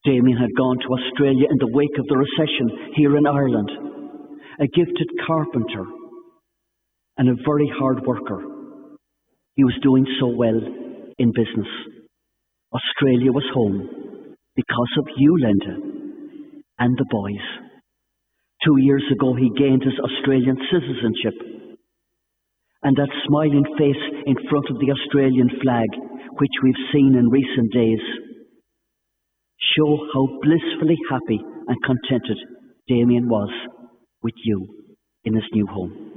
Damien had gone to Australia in the wake of the recession here in Ireland, a gifted carpenter and a very hard worker. He was doing so well in business. Australia was home because of you, Linda, and the boys. 2 years ago, he gained his Australian citizenship. And that smiling face in front of the Australian flag, which we've seen in recent days, show how blissfully happy and contented Damien was with you in his new home.